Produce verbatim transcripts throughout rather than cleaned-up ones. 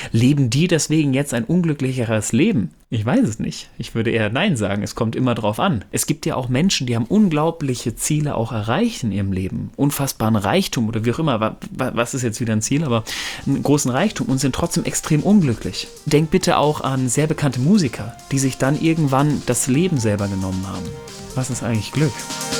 leben die deswegen jetzt ein unglücklicheres Leben? Ich weiß es nicht. Ich würde eher Nein sagen. Es kommt immer drauf an. Es gibt ja auch Menschen, die haben unglaubliche Ziele auch erreicht in ihrem Leben. Unfassbaren Reichtum oder wie auch immer. Was ist jetzt wieder ein Ziel? Aber einen großen Reichtum und sind trotzdem extrem unglücklich. Denk bitte auch an sehr bekannte Musiker, die sich dann irgendwann das Leben selber genommen haben. Was ist eigentlich Glück?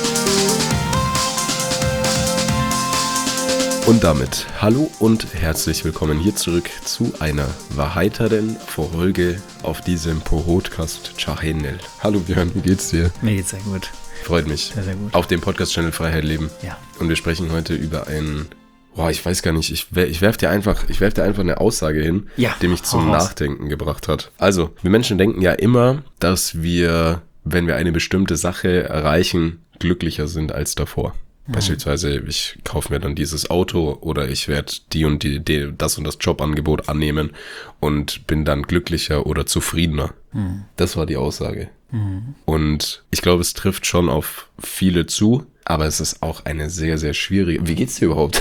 Und damit hallo und herzlich willkommen hier zurück zu einer weiteren Folge auf diesem Podcast Channel. Hallo Björn, wie geht's dir? Mir geht's sehr gut. Freut mich. Sehr, sehr gut. Auf dem Podcast-Channel Freiheit Leben. Ja. Und wir sprechen heute über ein, boah, ich weiß gar nicht, ich, ich werf dir einfach, ich werf dir einfach eine Aussage hin, ja, die mich zum raus. Nachdenken gebracht hat. Also, wir Menschen denken ja immer, dass wir, wenn wir eine bestimmte Sache erreichen, glücklicher sind als davor. Beispielsweise, ich kaufe mir dann dieses Auto oder ich werde die und die, die, das und das Jobangebot annehmen und bin dann glücklicher oder zufriedener. Mhm. Das war die Aussage. Mhm. Und ich glaube, es trifft schon auf viele zu, aber es ist auch eine sehr, sehr schwierige... Wie geht's dir überhaupt?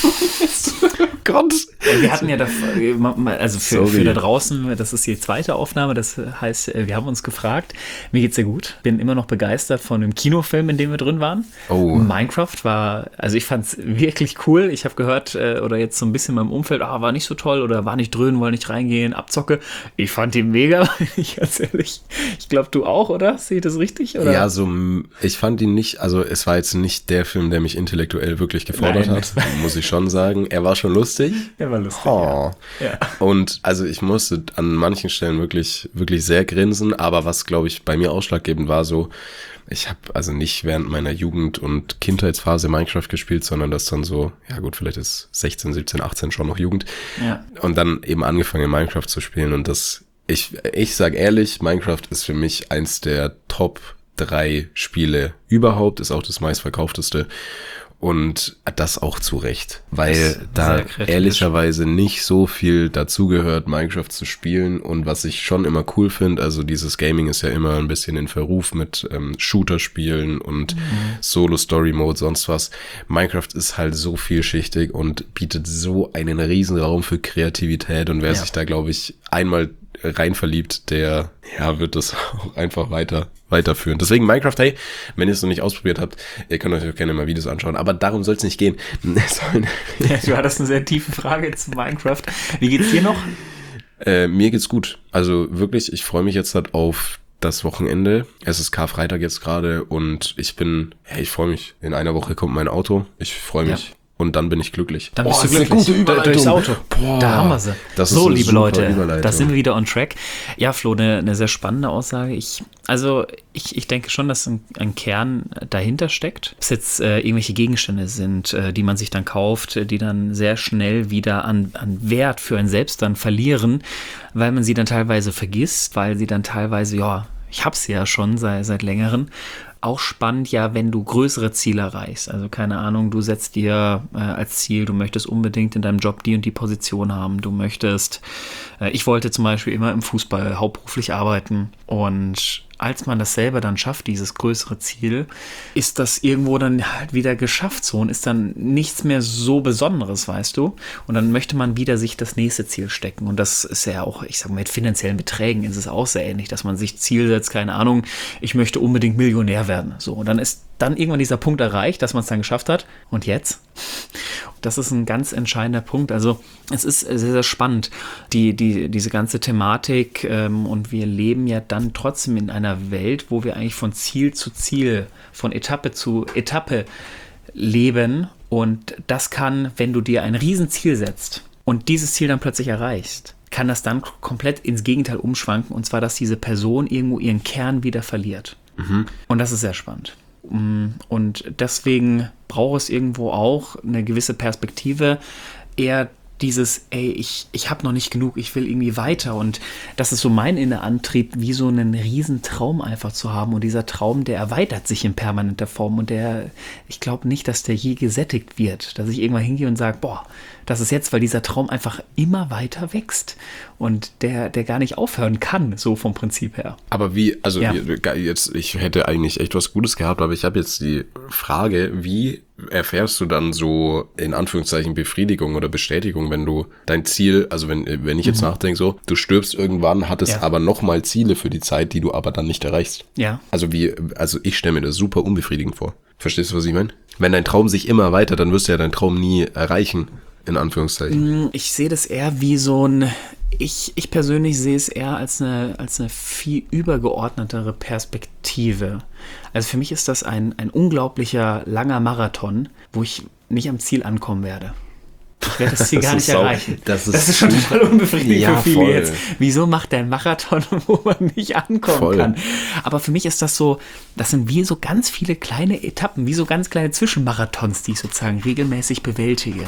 Gott. Wir hatten ja, da, also für, für da draußen, das ist die zweite Aufnahme, das heißt, wir haben uns gefragt, mir geht's sehr gut, bin immer noch begeistert von dem Kinofilm, in dem wir drin waren. Oh. Minecraft war, also ich fand's wirklich cool, ich habe gehört, oder jetzt so ein bisschen in meinem Umfeld, ah, war nicht so toll oder war nicht drin, wollte nicht reingehen, Abzocke. Ich fand ihn mega, ich ganz ehrlich, ich glaube, du auch, oder? Sehe ich das richtig? Oder? Ja, so, ich fand ihn nicht, also es war jetzt nicht der Film, der mich intellektuell wirklich gefordert Nein. hat, muss ich schon sagen. Er war schon lustig. Er war lustig, oh. ja. ja. Und also ich musste an manchen Stellen wirklich, wirklich sehr grinsen, aber was, glaube ich, bei mir ausschlaggebend war so, ich habe also nicht während meiner Jugend- und Kindheitsphase Minecraft gespielt, sondern das dann so, ja gut, vielleicht ist sechzehn, siebzehn, achtzehn schon noch Jugend. Ja. Und dann eben angefangen Minecraft zu spielen und das, ich, ich sag ehrlich, Minecraft ist für mich eins der Top drei Spiele überhaupt, ist auch das meistverkaufteste. Und das auch zu Recht, weil da ehrlicherweise nicht so viel dazugehört, Minecraft zu spielen. Und was ich schon immer cool finde, also dieses Gaming ist ja immer ein bisschen in Verruf mit ähm, Shooter-Spielen und mhm. Solo-Story-Mode, sonst was. Minecraft ist halt so vielschichtig und bietet so einen riesen Raum für Kreativität. Und wer ja. sich da, glaube ich, einmal rein verliebt, der ja wird das auch einfach weiter weiterführen. Deswegen Minecraft, hey, wenn ihr es noch nicht ausprobiert habt, ihr könnt euch auch gerne mal Videos anschauen, aber darum soll es nicht gehen. Ja, du hattest eine sehr tiefe Frage zu Minecraft. Wie geht's dir noch? Äh, mir geht's gut. Also wirklich, ich freue mich jetzt halt auf das Wochenende. Es ist Karfreitag jetzt gerade und ich bin, hey, ich freue mich. In einer Woche kommt mein Auto. Ich freue mich. Ja. Und dann bin ich glücklich. Dann bist Boah, du glücklich. Gute Überleitung. Durchs Auto. Boah, da haben wir sie. Das so, ist liebe Leute, da sind wir wieder on track. Ja, Flo, eine, eine sehr spannende Aussage. Ich, also ich, ich denke schon, dass ein, ein Kern dahinter steckt. Ob es jetzt äh, irgendwelche Gegenstände sind, äh, die man sich dann kauft, die dann sehr schnell wieder an, an Wert für einen selbst dann verlieren, weil man sie dann teilweise vergisst, weil sie dann teilweise, ja, ich hab's ja schon seit, seit längerem. Auch spannend, ja, wenn du größere Ziele erreichst. Also keine Ahnung, du setzt dir äh, als Ziel, du möchtest unbedingt in deinem Job die und die Position haben. Du möchtest, äh, ich wollte zum Beispiel immer im Fußball hauptberuflich arbeiten. Und als man das selber dann schafft, dieses größere Ziel, ist das irgendwo dann halt wieder geschafft so und ist dann nichts mehr so Besonderes, weißt du? Und dann möchte man wieder sich das nächste Ziel stecken. Und das ist ja auch, ich sag mal, mit finanziellen Beträgen ist es auch sehr ähnlich, dass man sich Ziel setzt, keine Ahnung, ich möchte unbedingt Millionär werden. So, und dann ist dann irgendwann dieser Punkt erreicht, dass man es dann geschafft hat. Und jetzt? Das ist ein ganz entscheidender Punkt. Also es ist sehr, sehr spannend, die, die, diese ganze Thematik. Ähm, und wir leben ja dann trotzdem in einer Welt, wo wir eigentlich von Ziel zu Ziel, von Etappe zu Etappe leben. Und das kann, wenn du dir ein Riesenziel setzt und dieses Ziel dann plötzlich erreichst, kann das dann komplett ins Gegenteil umschwanken. Und zwar, dass diese Person irgendwo ihren Kern wieder verliert. Mhm. Und das ist sehr spannend. Und deswegen braucht es irgendwo auch eine gewisse Perspektive, eher dieses, ey, ich, ich habe noch nicht genug, ich will irgendwie weiter. Und das ist so mein innerer Antrieb, wie so einen riesen Traum einfach zu haben. Und dieser Traum, der erweitert sich in permanenter Form. Und der, ich glaube nicht, dass der je gesättigt wird. Dass ich irgendwann hingehe und sage, boah, das ist jetzt, weil dieser Traum einfach immer weiter wächst. Und der, der gar nicht aufhören kann, so vom Prinzip her. Aber wie, also ja. jetzt, ich hätte eigentlich echt was Gutes gehabt, aber ich habe jetzt die Frage, wie erfährst du dann so in Anführungszeichen Befriedigung oder Bestätigung, wenn du dein Ziel, also wenn, wenn ich jetzt mhm. nachdenke so, du stirbst irgendwann, hattest ja. aber nochmal Ziele für die Zeit, die du aber dann nicht erreichst. Ja. Also wie, also ich stelle mir das super unbefriedigend vor. Verstehst du, was ich meine? Wenn dein Traum sich immer weiter, dann wirst du ja deinen Traum nie erreichen, in Anführungszeichen. Ich sehe das eher wie so ein, ich, ich persönlich sehe es eher als eine, als eine viel übergeordnetere Perspektive. Also für mich ist das ein, ein unglaublicher langer Marathon, wo ich nicht am Ziel ankommen werde. Ich werde das Ziel das gar nicht erreichen. Das ist, das ist schon total unbefriedigend ja, für viele voll. jetzt. Wieso macht der einen Marathon, wo man nicht ankommen voll. kann? Aber für mich ist das so, das sind wie so ganz viele kleine Etappen, wie so ganz kleine Zwischenmarathons, die ich sozusagen regelmäßig bewältige.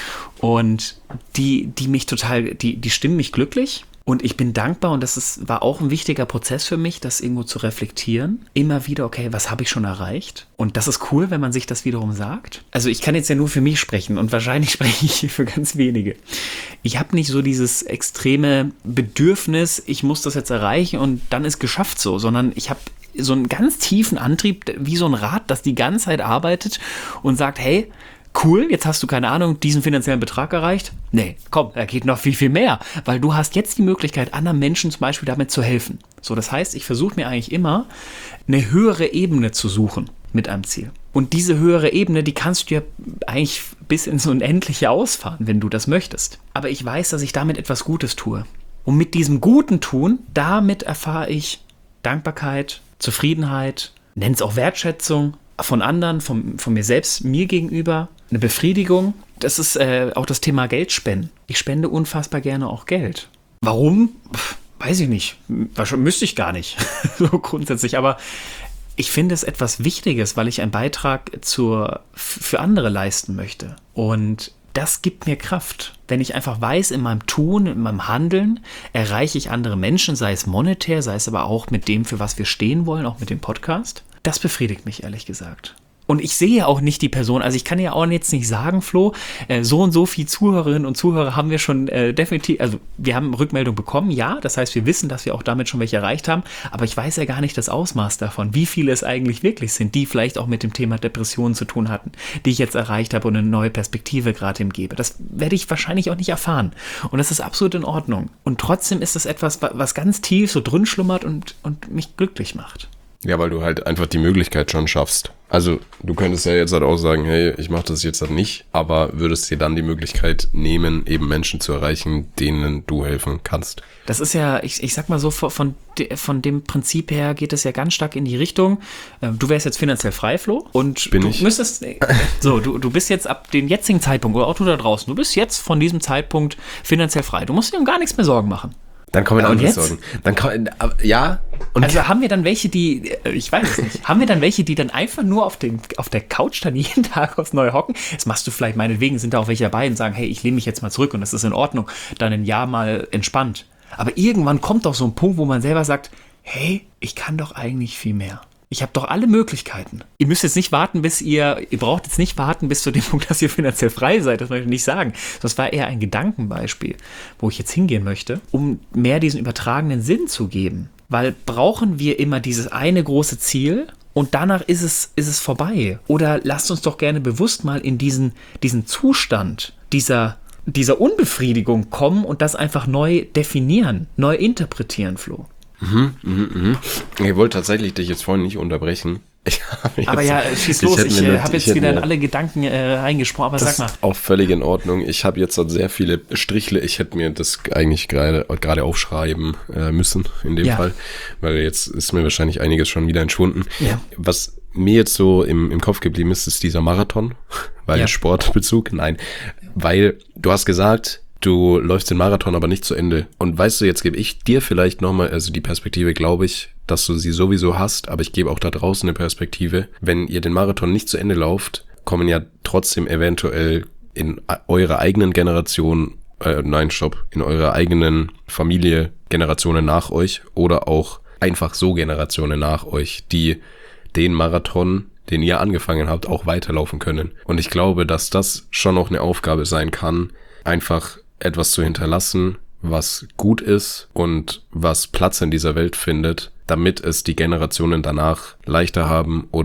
Und die, die mich total, die, die stimmen mich glücklich. Und ich bin dankbar, und das ist, war auch ein wichtiger Prozess für mich, das irgendwo zu reflektieren. Immer wieder, okay, was habe ich schon erreicht? Und das ist cool, wenn man sich das wiederum sagt. Also ich kann jetzt ja nur für mich sprechen und wahrscheinlich spreche ich hier für ganz wenige. Ich habe nicht so dieses extreme Bedürfnis, ich muss das jetzt erreichen und dann ist geschafft so, sondern ich habe so einen ganz tiefen Antrieb, wie so ein Rad, das die ganze Zeit arbeitet und sagt, hey, cool, jetzt hast du, keine Ahnung, diesen finanziellen Betrag erreicht. Nee, komm, da geht noch viel, viel mehr. Weil du hast jetzt die Möglichkeit, anderen Menschen zum Beispiel damit zu helfen. So, das heißt, ich versuche mir eigentlich immer, eine höhere Ebene zu suchen mit einem Ziel. Und diese höhere Ebene, die kannst du ja eigentlich bis ins Unendliche ausfahren, wenn du das möchtest. Aber ich weiß, dass ich damit etwas Gutes tue. Und mit diesem guten Tun, damit erfahre ich Dankbarkeit, Zufriedenheit, nenn es auch Wertschätzung von anderen, von, von mir selbst, mir gegenüber, eine Befriedigung. Das ist äh, auch das Thema Geld spenden. Ich spende unfassbar gerne auch Geld. Warum? Pff, weiß ich nicht. Wahrscheinlich müsste ich gar nicht. So grundsätzlich. Aber ich finde es etwas Wichtiges, weil ich einen Beitrag zur, für andere leisten möchte. Und das gibt mir Kraft. Wenn ich einfach weiß, in meinem Tun, in meinem Handeln erreiche ich andere Menschen, sei es monetär, sei es aber auch mit dem, für was wir stehen wollen, auch mit dem Podcast. Das befriedigt mich, ehrlich gesagt. Und ich sehe auch nicht die Person, also ich kann ja auch jetzt nicht sagen, Flo, äh, so und so viele Zuhörerinnen und Zuhörer haben wir schon äh, definitiv, also wir haben Rückmeldung bekommen, ja, das heißt, wir wissen, dass wir auch damit schon welche erreicht haben, aber ich weiß ja gar nicht das Ausmaß davon, wie viele es eigentlich wirklich sind, die vielleicht auch mit dem Thema Depressionen zu tun hatten, die ich jetzt erreicht habe und eine neue Perspektive gerade ihm gebe. Das werde ich wahrscheinlich auch nicht erfahren. Und das ist absolut in Ordnung. Und trotzdem ist es etwas, was ganz tief so drin schlummert und, und mich glücklich macht. Ja, weil du halt einfach die Möglichkeit schon schaffst. Also du könntest ja jetzt halt auch sagen, hey, ich mache das jetzt halt nicht, aber würdest dir dann die Möglichkeit nehmen, eben Menschen zu erreichen, denen du helfen kannst. Das ist ja, ich, ich sag mal so, von, von dem Prinzip her geht es ja ganz stark in die Richtung, du wärst jetzt finanziell frei, Flo, und Bin du ich? müsstest, so, du, du bist jetzt ab dem jetzigen Zeitpunkt, oder auch du da draußen, du bist jetzt von diesem Zeitpunkt finanziell frei. Du musst dir um gar nichts mehr Sorgen machen. Dann kommen wir Und andere jetzt? Sorgen. Dann kann, ja. Und also haben wir dann welche, die, ich weiß es nicht, haben wir dann welche, die dann einfach nur auf, den, auf der Couch dann jeden Tag aufs Neue hocken? Das machst du vielleicht, meinetwegen sind da auch welche dabei und sagen, hey, ich lehne mich jetzt mal zurück und das ist in Ordnung, dann ein Jahr mal entspannt. Aber irgendwann kommt doch so ein Punkt, wo man selber sagt, hey, ich kann doch eigentlich viel mehr. Ich habe doch alle Möglichkeiten. Ihr müsst jetzt nicht warten, bis ihr, ihr braucht jetzt nicht warten bis zu dem Punkt, dass ihr finanziell frei seid, das möchte ich nicht sagen. Das war eher ein Gedankenbeispiel, wo ich jetzt hingehen möchte, um mehr diesen übertragenen Sinn zu geben. Weil brauchen wir immer dieses eine große Ziel und danach ist es, ist es vorbei. Oder lasst uns doch gerne bewusst mal in diesen, diesen Zustand dieser, dieser Unbefriedigung kommen und das einfach neu definieren, neu interpretieren, Flo. Mhm, mhm, mhm. Ich wollte tatsächlich dich jetzt vorhin nicht unterbrechen. Ich jetzt, aber ja, schieß los, ich, ich äh, habe jetzt wieder in mir, alle Gedanken äh, reingesprochen, aber das sag mal. Ist auch völlig in Ordnung. Ich habe jetzt halt sehr viele Strichle, ich hätte mir das eigentlich gerade gerade aufschreiben äh, müssen, in dem ja. Fall, weil jetzt ist mir wahrscheinlich einiges schon wieder entschwunden. Ja. Was mir jetzt so im, im Kopf geblieben ist, ist dieser Marathon, weil ja. Sportbezug, nein, weil du hast gesagt, du läufst den Marathon aber nicht zu Ende. Und weißt du, jetzt gebe ich dir vielleicht nochmal, also die Perspektive glaube ich, dass du sie sowieso hast, aber ich gebe auch da draußen eine Perspektive. Wenn ihr den Marathon nicht zu Ende lauft, kommen ja trotzdem eventuell in eurer eigenen Generation, äh, nein, stopp, in eurer eigenen Familie Generationen nach euch oder auch einfach so Generationen nach euch, die den Marathon, den ihr angefangen habt, auch weiterlaufen können. Und ich glaube, dass das schon noch eine Aufgabe sein kann, einfach etwas zu hinterlassen, was gut ist und was Platz in dieser Welt findet, damit es die Generationen danach leichter haben oder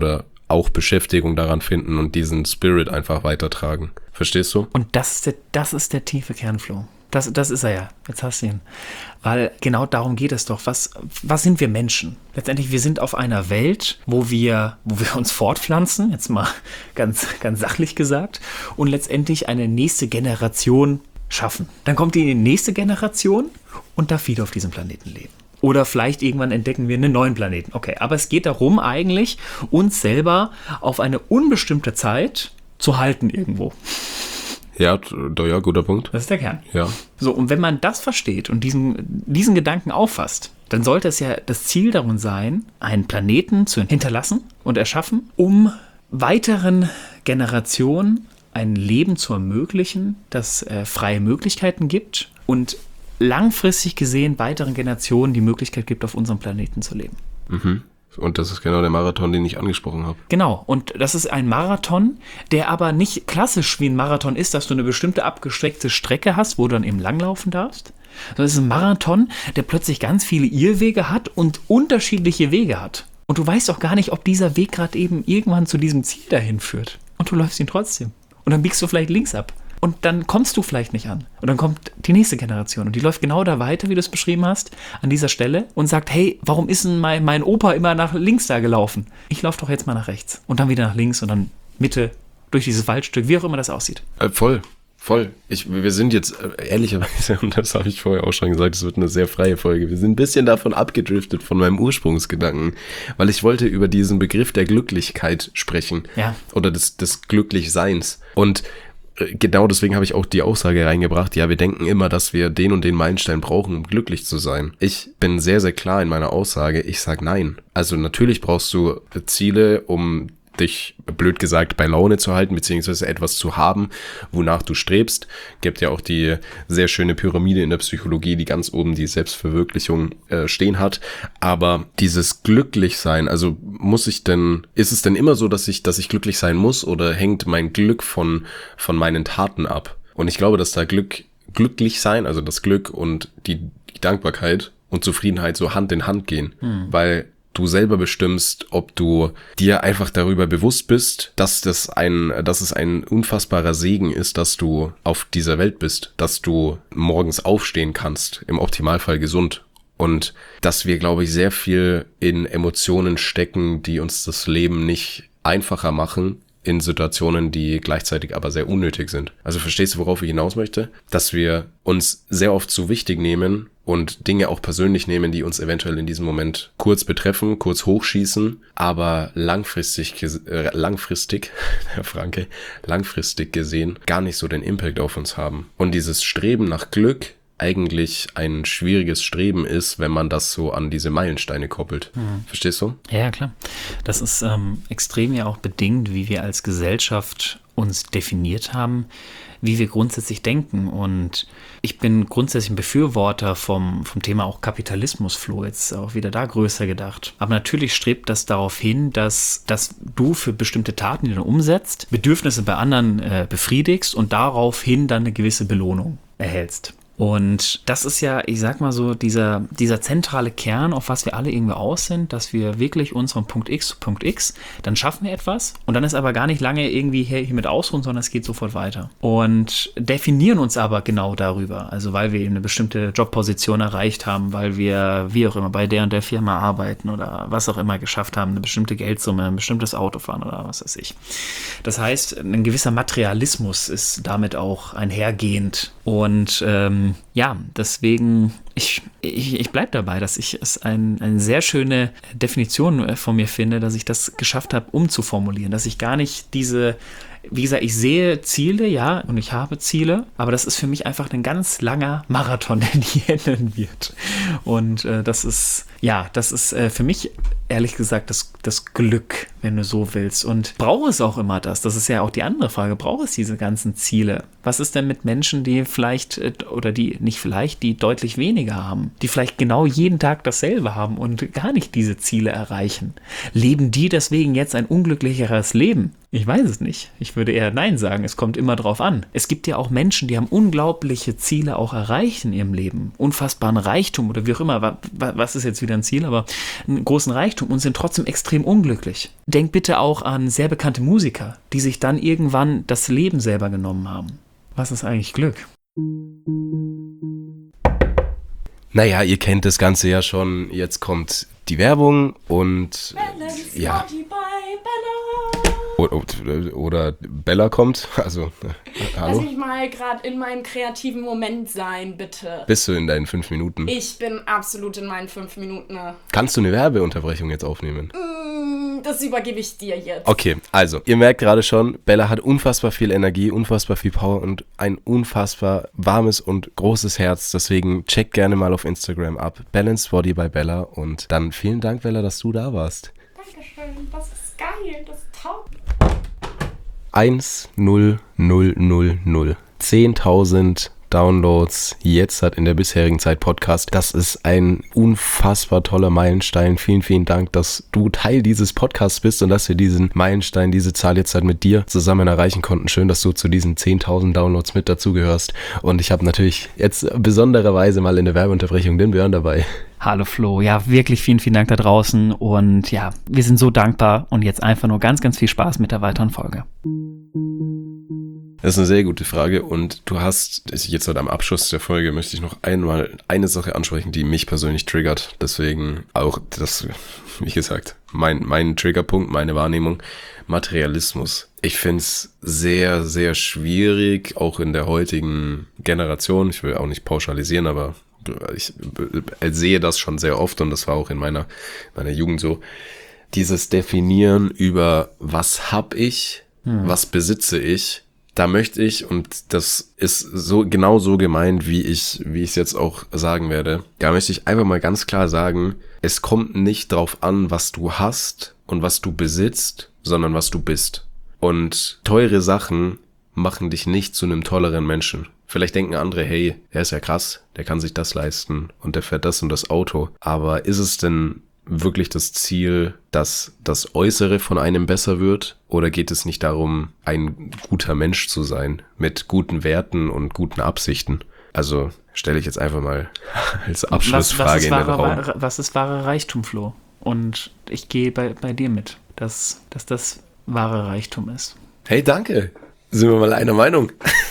auch Beschäftigung daran finden und diesen Spirit einfach weitertragen. Verstehst du? Und das ist der, das ist der tiefe Kernflow. Das, das ist er ja. Jetzt hast du ihn. Weil genau darum geht es doch. Was, was sind wir Menschen? Letztendlich, wir sind auf einer Welt, wo wir, wo wir uns fortpflanzen, jetzt mal ganz, ganz sachlich gesagt, und letztendlich eine nächste Generation schaffen. Dann kommt die nächste Generation und darf wieder auf diesem Planeten leben. Oder vielleicht irgendwann entdecken wir einen neuen Planeten. Okay, aber es geht darum eigentlich, uns selber auf eine unbestimmte Zeit zu halten irgendwo. Ja, da, ja, guter Punkt. Das ist der Kern. Ja. So, und wenn man das versteht und diesen, diesen Gedanken auffasst, dann sollte es ja das Ziel darin sein, einen Planeten zu hinterlassen und erschaffen, um weiteren Generationen ein Leben zu ermöglichen, das äh, freie Möglichkeiten gibt und langfristig gesehen weiteren Generationen die Möglichkeit gibt, auf unserem Planeten zu leben. Mhm. Und das ist genau der Marathon, den ich angesprochen habe. Genau, und das ist ein Marathon, der aber nicht klassisch wie ein Marathon ist, dass du eine bestimmte abgesteckte Strecke hast, wo du dann eben langlaufen darfst, sondern es ist ein Marathon, der plötzlich ganz viele Irrwege hat und unterschiedliche Wege hat. Und du weißt auch gar nicht, ob dieser Weg gerade eben irgendwann zu diesem Ziel dahin führt. Und du läufst ihn trotzdem. Und dann biegst du vielleicht links ab. Und dann kommst du vielleicht nicht an. Und dann kommt die nächste Generation und die läuft genau da weiter, wie du es beschrieben hast, an dieser Stelle und sagt, hey, warum ist denn mein, mein Opa immer nach links da gelaufen? Ich laufe doch jetzt mal nach rechts. Und dann wieder nach links und dann Mitte, durch dieses Waldstück, wie auch immer das aussieht. Äh, voll, voll. Ich, wir sind jetzt äh, ehrlicherweise, und das habe ich vorher auch schon gesagt, es wird eine sehr freie Folge, wir sind ein bisschen davon abgedriftet von meinem Ursprungsgedanken, weil ich wollte über diesen Begriff der Glücklichkeit sprechen. Ja. Oder des, des Glücklichseins. Und genau deswegen habe ich auch die Aussage reingebracht, ja, wir denken immer, dass wir den und den Meilenstein brauchen, um glücklich zu sein. Ich bin sehr, sehr klar in meiner Aussage, ich sage nein. Also natürlich brauchst du Ziele, um dich, blöd gesagt, bei Laune zu halten, beziehungsweise etwas zu haben, wonach du strebst. Gibt ja auch die sehr schöne Pyramide in der Psychologie, die ganz oben die Selbstverwirklichung äh, stehen hat. Aber dieses Glücklichsein, also muss ich denn, ist es denn immer so, dass ich, dass ich glücklich sein muss oder hängt mein Glück von, von meinen Taten ab? Und ich glaube, dass da Glück, glücklich sein, also das Glück und die, die Dankbarkeit und Zufriedenheit so Hand in Hand gehen, hm. weil du selber bestimmst, ob du dir einfach darüber bewusst bist, dass das ein, dass es ein unfassbarer Segen ist, dass du auf dieser Welt bist, dass du morgens aufstehen kannst, im Optimalfall gesund. Und dass wir, glaube ich, sehr viel in Emotionen stecken, die uns das Leben nicht einfacher machen, in Situationen, die gleichzeitig aber sehr unnötig sind. Also verstehst du, worauf ich hinaus möchte? Dass wir uns sehr oft zu wichtig nehmen und Dinge auch persönlich nehmen, die uns eventuell in diesem Moment kurz betreffen, kurz hochschießen, aber langfristig, äh, langfristig, Herr Franke, langfristig gesehen gar nicht so den Impact auf uns haben. Und dieses Streben nach Glück eigentlich ein schwieriges Streben ist, wenn man das so an diese Meilensteine koppelt. Mhm. Verstehst du? Ja, ja, klar. Das ist ähm, extrem ja auch bedingt, wie wir als Gesellschaft uns definiert haben, wie wir grundsätzlich denken. Und ich bin grundsätzlich ein Befürworter vom, vom Thema auch Kapitalismus, Flo, jetzt auch wieder da größer gedacht. Aber natürlich strebt das darauf hin, dass, dass du für bestimmte Taten, die du umsetzt, Bedürfnisse bei anderen äh, befriedigst und daraufhin dann eine gewisse Belohnung erhältst. Und das ist ja, ich sag mal so, dieser, dieser zentrale Kern, auf was wir alle irgendwie aus sind, dass wir wirklich uns von Punkt X zu Punkt X, dann schaffen wir etwas und dann ist aber gar nicht lange irgendwie hier, hier mit ausruhen, sondern es geht sofort weiter. Und definieren uns aber genau darüber, also weil wir eben eine bestimmte Jobposition erreicht haben, weil wir, wie auch immer, bei der und der Firma arbeiten oder was auch immer geschafft haben, eine bestimmte Geldsumme, ein bestimmtes Auto fahren oder was weiß ich. Das heißt, ein gewisser Materialismus ist damit auch einhergehend und ähm, ja, deswegen, ich, ich, ich bleibe dabei, dass ich es ein, eine sehr schöne Definition von mir finde, dass ich das geschafft habe, umzuformulieren, dass ich gar nicht diese, wie gesagt, ich sehe Ziele, ja, und ich habe Ziele, aber das ist für mich einfach ein ganz langer Marathon, der nie enden wird. Und äh, das ist, ja, das ist äh, für mich ehrlich gesagt das, das Glück, wenn du so willst. Und braucht es auch immer das? Das ist ja auch die andere Frage. Braucht es diese ganzen Ziele? Was ist denn mit Menschen, die vielleicht, oder die nicht vielleicht, die deutlich weniger weniger haben, die vielleicht genau jeden Tag dasselbe haben und gar nicht diese Ziele erreichen. Leben die deswegen jetzt ein unglücklicheres Leben? Ich weiß es nicht. Ich würde eher Nein sagen. Es kommt immer drauf an. Es gibt ja auch Menschen, die haben unglaubliche Ziele auch erreicht in ihrem Leben. Unfassbaren Reichtum oder wie auch immer. Was ist jetzt wieder ein Ziel? Aber einen großen Reichtum und sind trotzdem extrem unglücklich. Denk bitte auch an sehr bekannte Musiker, die sich dann irgendwann das Leben selber genommen haben. Was ist eigentlich Glück? Naja, ihr kennt das Ganze ja schon. Jetzt kommt die Werbung und Balance ja. Body by Bella. Oder, oder Bella kommt, also äh, hallo. Lass mich mal gerade in meinem kreativen Moment sein, bitte. Bist du in deinen fünf Minuten? Ich bin absolut in meinen fünf Minuten. Kannst du eine Werbeunterbrechung jetzt aufnehmen? Mm, das übergebe ich dir jetzt. Okay, also, ihr merkt gerade schon, Bella hat unfassbar viel Energie, unfassbar viel Power und ein unfassbar warmes und großes Herz. Deswegen checkt gerne mal auf Instagram ab. Balanced Body by Bella. Und dann vielen Dank, Bella, dass du da warst. Dankeschön, das ist geil, das ist top. eins null null null null. zehntausend Downloads jetzt hat in der bisherigen Zeit Podcast. Das ist ein unfassbar toller Meilenstein. Vielen, vielen Dank, dass du Teil dieses Podcasts bist und dass wir diesen Meilenstein, diese Zahl jetzt halt mit dir zusammen erreichen konnten. Schön, dass du zu diesen zehntausend Downloads mit dazugehörst. Und ich habe natürlich jetzt besondererweise mal in der Werbeunterbrechung den Björn dabei. Hallo Flo, ja wirklich vielen, vielen Dank da draußen und ja, wir sind so dankbar und jetzt einfach nur ganz, ganz viel Spaß mit der weiteren Folge. Das ist eine sehr gute Frage und du hast, jetzt halt am Abschluss der Folge möchte ich noch einmal eine Sache ansprechen, die mich persönlich triggert. Deswegen auch das, wie gesagt, mein, mein Triggerpunkt, meine Wahrnehmung, Materialismus. Ich finde es sehr, sehr schwierig, auch in der heutigen Generation, ich will auch nicht pauschalisieren, aber ich sehe das schon sehr oft und das war auch in meiner, meiner Jugend so, dieses Definieren über was hab ich, hm. was besitze ich, da möchte ich, und das ist so genau so gemeint, wie ich wie ich es jetzt auch sagen werde, da möchte ich einfach mal ganz klar sagen, es kommt nicht drauf an, was du hast und was du besitzt, sondern was du bist. Und teure Sachen machen dich nicht zu einem tolleren Menschen. Vielleicht denken andere, hey, er ist ja krass, der kann sich das leisten und der fährt das und das Auto. Aber ist es denn wirklich das Ziel, dass das Äußere von einem besser wird? Oder geht es nicht darum, ein guter Mensch zu sein, mit guten Werten und guten Absichten? Also stelle ich jetzt einfach mal als Abschlussfrage was, was in den wahre, Raum. Was ist wahrer Reichtum, Flo? Und ich gehe bei, bei dir mit, dass, dass das wahre Reichtum ist. Hey, danke. Sind wir mal einer Meinung?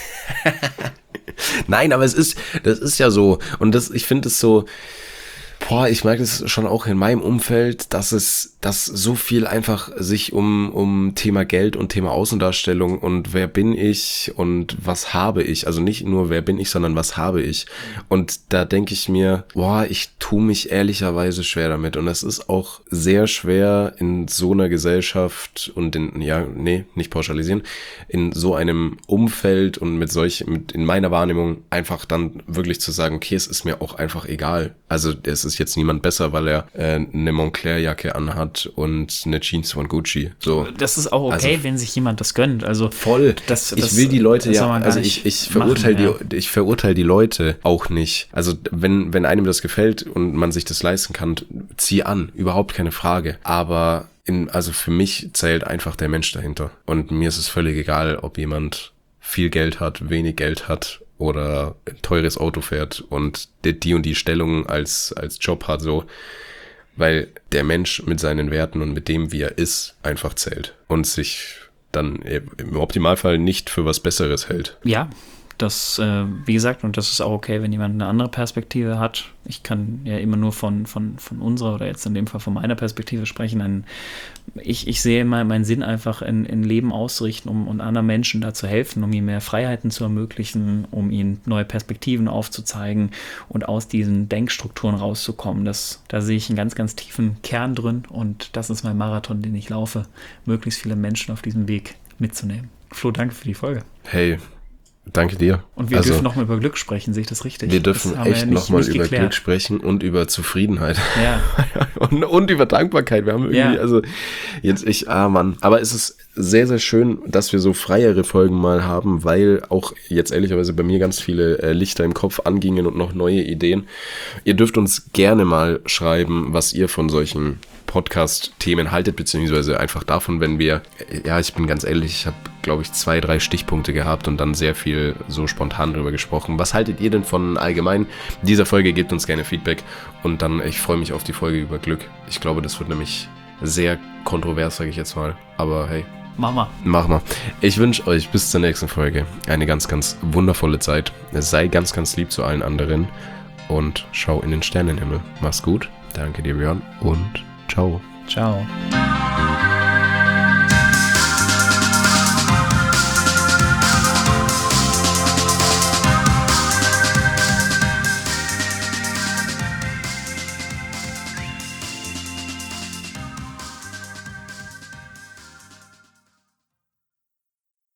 Nein, aber es ist, das ist ja so. Und das, ich finde es so, boah, ich merke es schon auch in meinem Umfeld, dass es, dass so viel einfach sich um, um Thema Geld und Thema Außendarstellung und wer bin ich und was habe ich, also nicht nur wer bin ich, sondern was habe ich. Und da denke ich mir, boah, ich tue mich ehrlicherweise schwer damit. Und es ist auch sehr schwer in so einer Gesellschaft und in, ja, nee, nicht pauschalisieren, in so einem Umfeld und mit solch, mit, in meiner Wahrnehmung einfach dann wirklich zu sagen, okay, es ist mir auch einfach egal. Also es ist jetzt niemand besser, weil er äh, eine Moncler-Jacke anhat und eine Jeans von Gucci. So. Das ist auch okay, also, wenn sich jemand das gönnt. Also voll. Das, das, ich will die Leute ja, also ich, ich verurteile die, ja. ich verurteile die Leute auch nicht. Also wenn, wenn einem das gefällt und man sich das leisten kann, zieh an, überhaupt keine Frage. Aber in, also für mich zählt einfach der Mensch dahinter. Und mir ist es völlig egal, ob jemand viel Geld hat, wenig Geld hat oder ein teures Auto fährt und die, die und die Stellung als, als Job hat, so. Weil der Mensch mit seinen Werten und mit dem, wie er ist, einfach zählt und sich dann im Optimalfall nicht für was Besseres hält. Ja, das, äh, wie gesagt, und das ist auch okay, wenn jemand eine andere Perspektive hat. Ich kann ja immer nur von, von, von unserer oder jetzt in dem Fall von meiner Perspektive sprechen. Ein, ich, ich sehe immer meinen Sinn einfach in, in Leben ausrichten, um, um anderen Menschen da zu helfen, um ihnen mehr Freiheiten zu ermöglichen, um ihnen neue Perspektiven aufzuzeigen und aus diesen Denkstrukturen rauszukommen. Das, da sehe ich einen ganz, ganz tiefen Kern drin und das ist mein Marathon, den ich laufe, möglichst viele Menschen auf diesem Weg mitzunehmen. Flo, danke für die Folge. Hey, danke dir. Und wir also, dürfen nochmal über Glück sprechen, sehe ich das richtig? Wir dürfen echt ja nochmal über geklärt. Glück sprechen und über Zufriedenheit. Ja. und, und über Dankbarkeit. Wir haben irgendwie, ja. also jetzt ich, ah Mann, aber es ist sehr, sehr schön, dass wir so freiere Folgen mal haben, weil auch jetzt ehrlicherweise bei mir ganz viele äh, Lichter im Kopf angingen und noch neue Ideen. Ihr dürft uns gerne mal schreiben, was ihr von solchen Podcast-Themen haltet, beziehungsweise einfach davon, wenn wir, ja, ich bin ganz ehrlich, ich habe, glaube ich, zwei, drei Stichpunkte gehabt und dann sehr viel so spontan drüber gesprochen. Was haltet ihr denn von allgemein dieser Folge? Gebt uns gerne Feedback und dann, ich freue mich auf die Folge über Glück. Ich glaube, das wird nämlich sehr kontrovers, sage ich jetzt mal, aber hey. Mama. Mach mal. Ich wünsche euch bis zur nächsten Folge eine ganz, ganz wundervolle Zeit. Sei ganz, ganz lieb zu allen anderen und schau in den Sternenhimmel. Mach's gut. Danke dir, Björn, und ciao. Ciao.